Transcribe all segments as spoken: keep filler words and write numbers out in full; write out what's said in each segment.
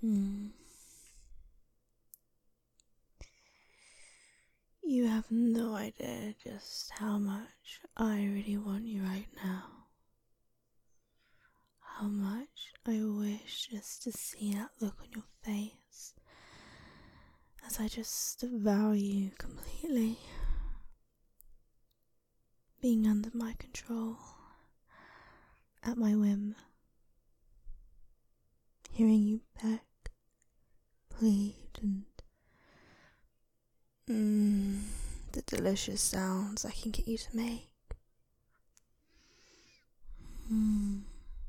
Mm. You have no idea just how much I really want you right now. How much I wish just to see that look on your face as I just devour you completely. Being under my control, at my whim. Hearing you beg, plead, and mm, the delicious sounds I can get you to make. Mm.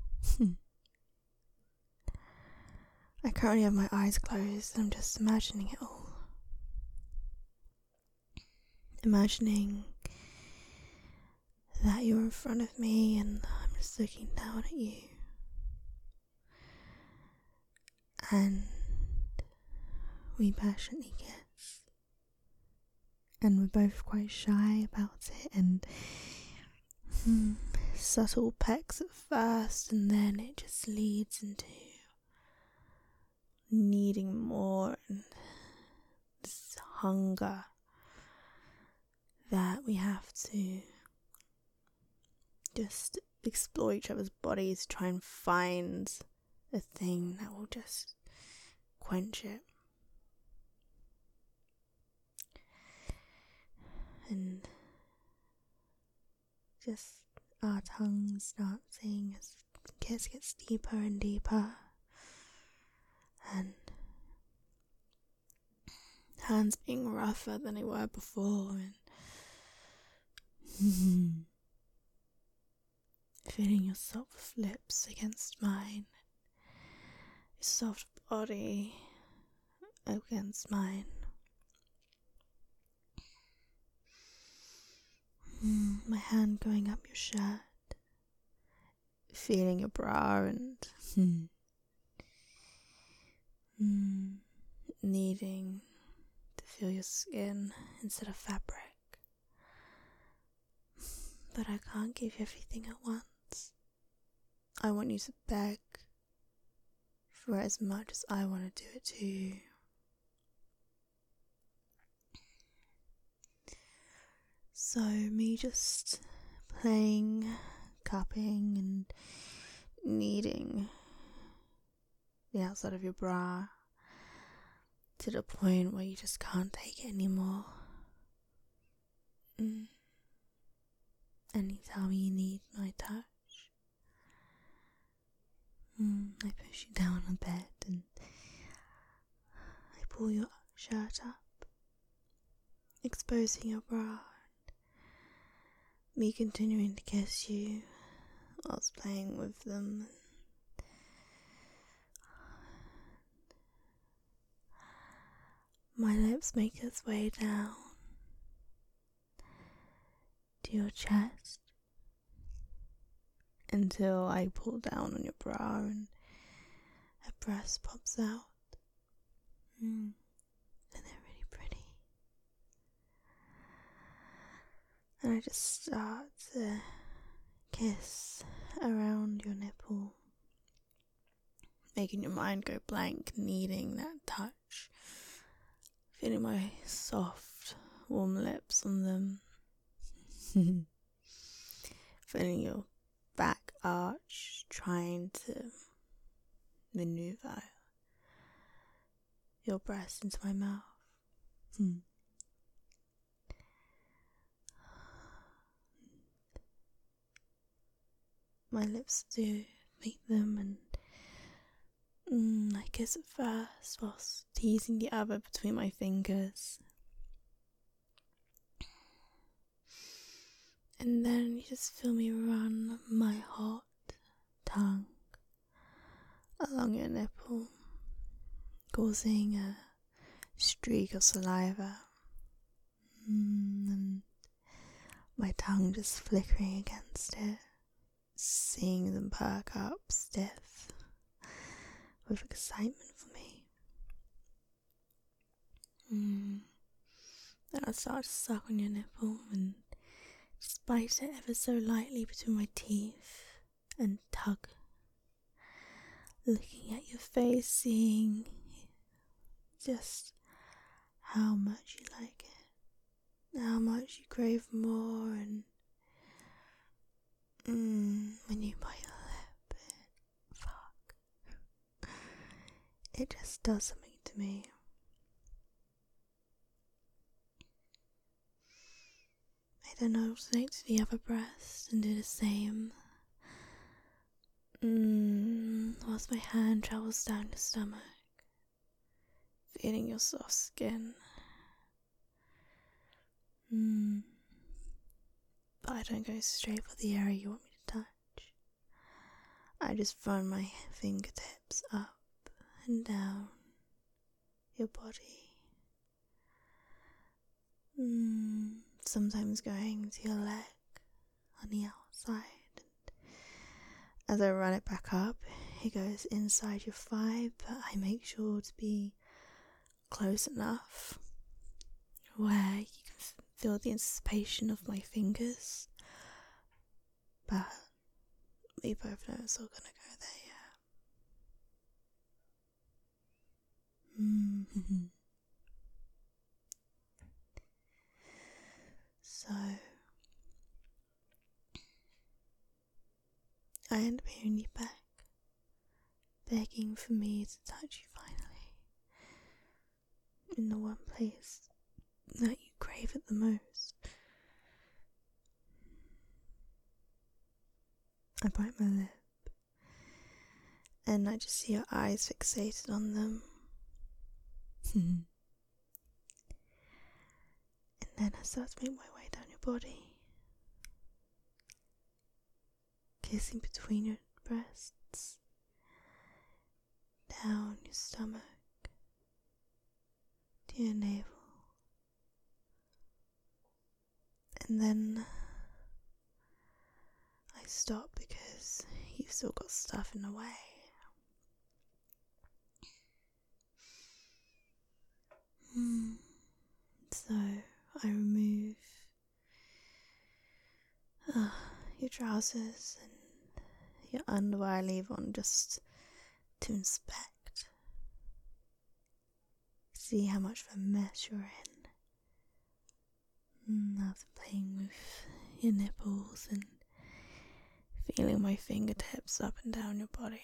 I currently have my eyes closed and I'm just imagining it all. Imagining that you're in front of me and I'm just looking down at you. And we passionately kiss. And we're both quite shy about it, and hmm, subtle pecks at first, and then it just leads into needing more, and this hunger that we have to just explore each other's bodies, try and find a thing that will just quench it. And just our tongues dancing as the kiss gets deeper and deeper, and hands being rougher than they were before, and feeling your soft lips against mine, your soft body against mine. Mm, my hand going up your shirt, feeling your bra, and mm, mm, needing to feel your skin instead of fabric. But I can't give you everything at once. I want you to beg for as much as I want to do it to you. So me just playing, cupping and kneading the outside of your bra to the point where you just can't take it anymore. Mm. And you tell me you need my touch. Mm. I push you down on bed and I pull your shirt up, exposing your bra. Me continuing to kiss you whilst playing with them. My lips make its way down to your chest until I pull down on your bra and a breast pops out. Mm. And they're really pretty. And I just start to kiss around your nipple, making your mind go blank, needing that touch, feeling my soft, warm lips on them, feeling your back arch, trying to maneuver your breast into my mouth. Hmm. My lips do meet them, and mm, I kiss it first whilst teasing the other between my fingers. And then you just feel me run my hot tongue along your nipple, causing a streak of saliva. Mm, and my tongue just flickering against it, seeing them perk up stiff with excitement for me. Mm. Then I start to suck on your nipple and just bite it ever so lightly between my teeth and tug, looking at your face, seeing just how much you like it, how much you crave more, and mm, when you bite your lip, it, fuck, it just does something to me. I then alternate to the other breast and do the same. Mm, whilst my hand travels down your stomach, feeling your soft skin. Mm. But I don't go straight for the area you want me to touch. I just run my fingertips up and down your body. Mm. Sometimes going to your leg on the outside. As I run it back up, it goes inside your thigh, but I make sure to be close enough where you can feel the anticipation of my fingers. But we both know it's all gonna go there, yeah. Mm-hmm. So I end up hearing you back, begging for me to touch you finally, in the one place that you crave it the most. I bite my lip, and I just see your eyes fixated on them. And then I start to make my way down your body, kissing between your breasts, down your stomach, to your navel, and then I stop because you've still got stuff in the way. Mm. So I remove uh, your trousers and your underwear. I leave on just to inspect, see how much of a mess you're in. Mm, after playing with your nipples and feeling my fingertips up and down your body,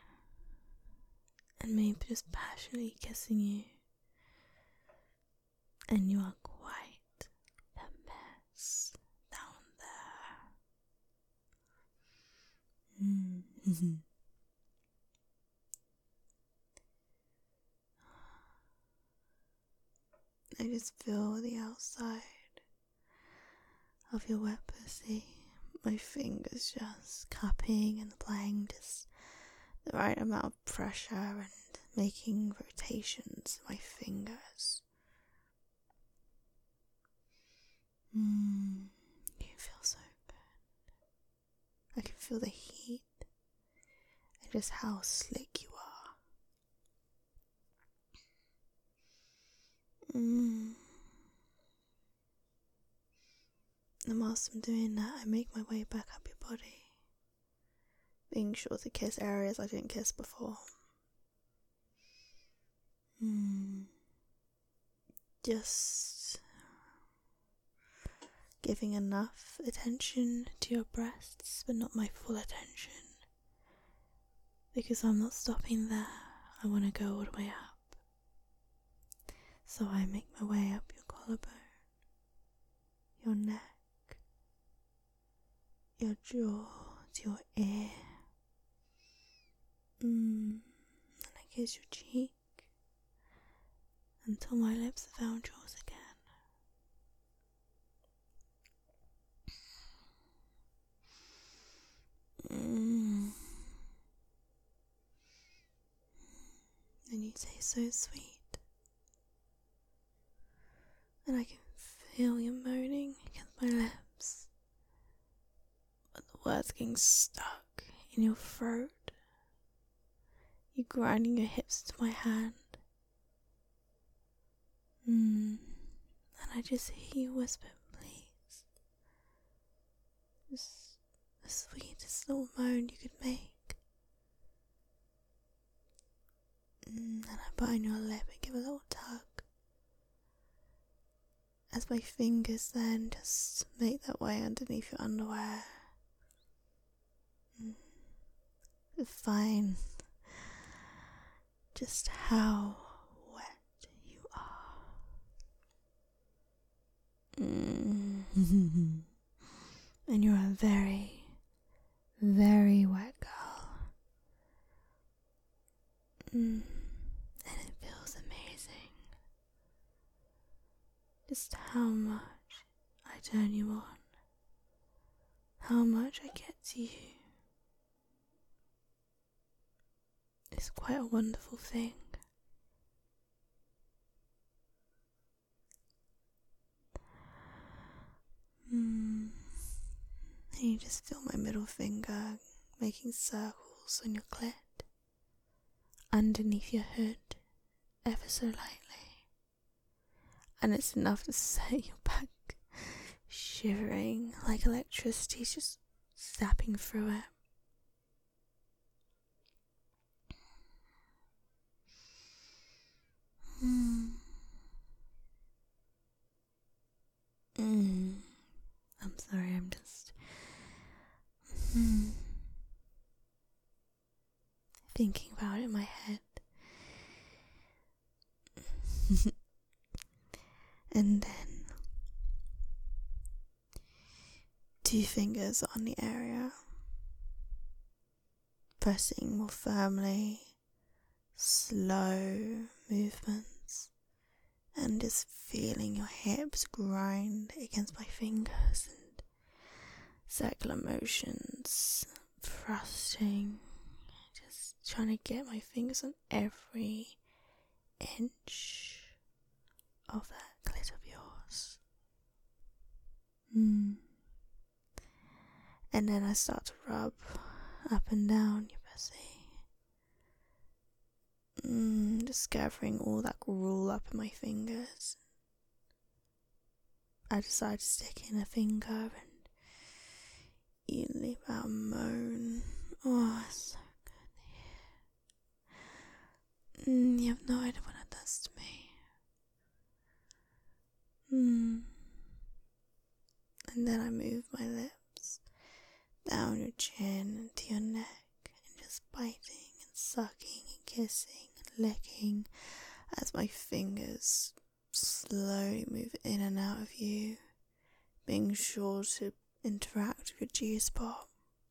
and maybe just passionately kissing you, and you are quite a mess down there. Mm-hmm. I just feel the outside of your wet pussy, my fingers just cupping and applying just the right amount of pressure and making rotations with my fingers. Mm, you feel so good. I can feel the heat and just how slick you are. Mm. And whilst I'm doing that, I make my way back up your body, being sure to kiss areas I didn't kiss before. Mm. Just giving enough attention to your breasts, but not my full attention, because I'm not stopping there. I want to go all the way up. So I make my way up your collarbone, your neck, your jaw to your ear. Mm. And I kiss your cheek until my lips have found yours again. Mm. And you taste so sweet, and I can feel you moaning against my lips, but the words getting stuck in your throat. You grinding your hips to my hand. Mm. And I just hear you whisper, please. Just the sweetest little moan you could make. Mm, and I bite on your lip and give a little tug. As my fingers then just make their way underneath your underwear. Mm. Find just how wet you are. Mm. And you're a very, very wet girl. Mm. And it feels amazing. Just how much I turn you on. How much I get to you. It's quite a wonderful thing. Mm. And you just feel my middle finger making circles on your clit, underneath your hood, ever so lightly. And it's enough to set your back shivering like electricity's just zapping through it. Mm. Mm. I'm sorry, I'm just mm. thinking about it in my head. And then two fingers on the area, pressing more firmly, slow movements, and just feeling your hips grind against my fingers and circular motions, thrusting, just trying to get my fingers on every inch of that clit of yours. Mm. And then I start to rub up and down your pussy. Mm, just gathering all that gruel up in my fingers. I decide to stick in a finger and you leave out a moan. Oh, it's so good. Mm, you have no idea what it does to me. Mm. And then I move my lips down your chin into your neck and just biting and sucking and kissing and licking as my fingers slowly move in and out of you, being sure to interact with your G-spot.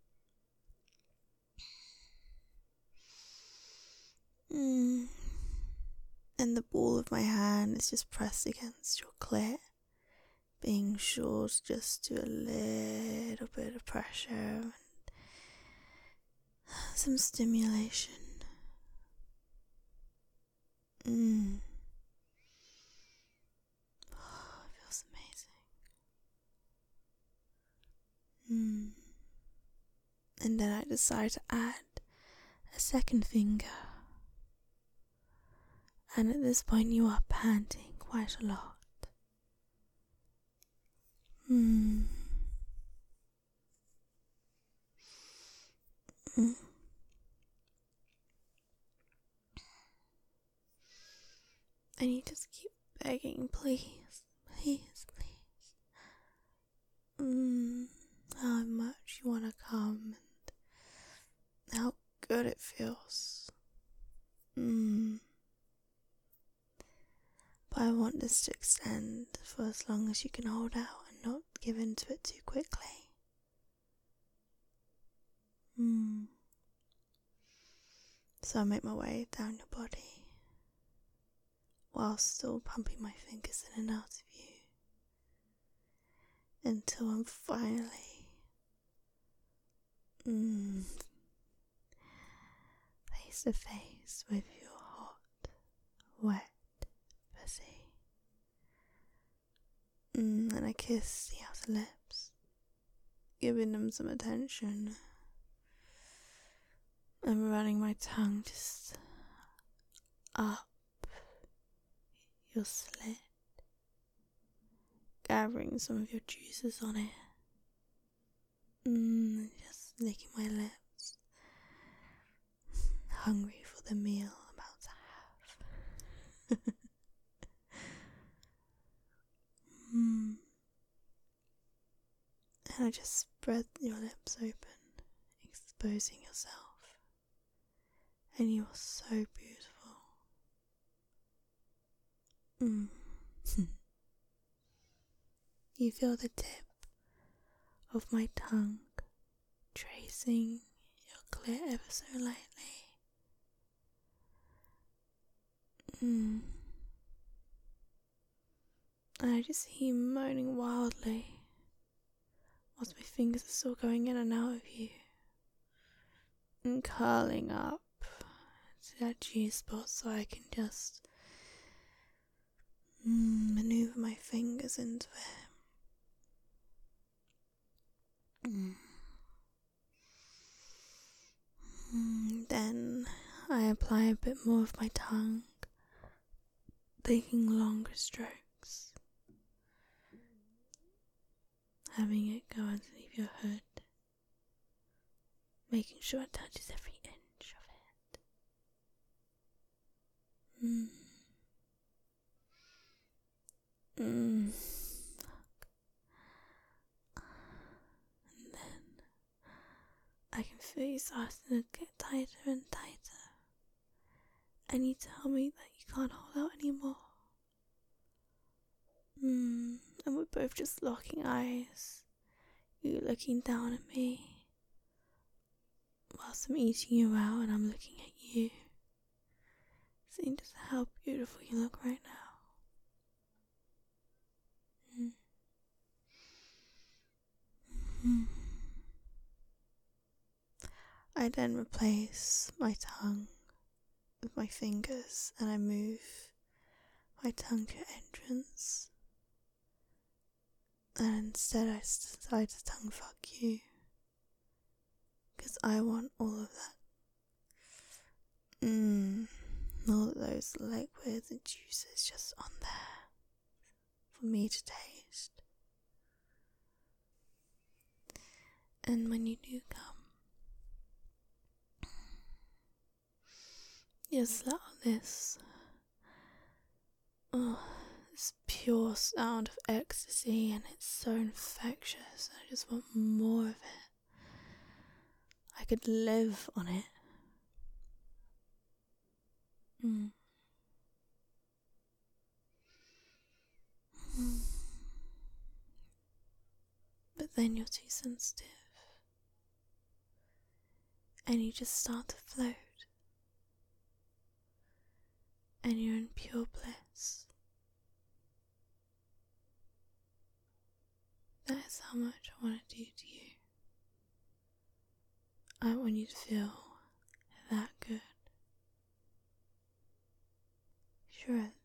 Mm. And the ball of my hand is just pressed against your clit, being sure to just do a little bit of pressure and some stimulation. Mm. Oh, it feels amazing. Mm. And then I decide to add a second finger. And at this point you are panting quite a lot. Mm. Mm. And you just keep begging, please, please, please. Mm. How much you want to come and how good it feels. Mm. But I want this to extend for as long as you can hold out and not give in to it too quickly. Mm. So I make my way down your body while still pumping my fingers in and out of you until I'm finally mm, face to face with your hot, wet pussy. Mm, and I kiss the outer lips, giving them some attention. I'm running my tongue just up your slit, gathering some of your juices on it. Mm, just licking my lips, hungry for the meal I'm about to mm. And I just spread your lips open, exposing yourself. And you are so beautiful. Mm. You feel the tip of my tongue tracing your clit ever so lightly. Mm. And I just hear you moaning wildly whilst my fingers are still going in and out of you and curling up to that G-spot so I can just mm, maneuver my fingers into it. Mm. Mm, then I apply a bit more of my tongue, taking longer strokes, having it go underneath your hood, making sure it touches every inch of it. Mm. Mm. And then I can feel you starting to get tighter and tighter. And you tell me that you can't hold out anymore. Mm. And we're both just locking eyes. You looking down at me whilst I'm eating you out and I'm looking at you. Seeing just how beautiful you look right now. Mm. Mm. I then replace my tongue with my fingers and I move my tongue to your entrance. And instead I decide to tongue fuck you. Because I want all of that. Mmm. All of those liquids and juices just on there for me to taste. And when you do come, just let out this, oh, this pure sound of ecstasy, and it's so infectious. I just want more of it. I could live on it. Mm. Mm. But then you're too sensitive. And you just start to float. And you're in pure bliss. That is how much I want to do to you. I want you to feel that good. Sure.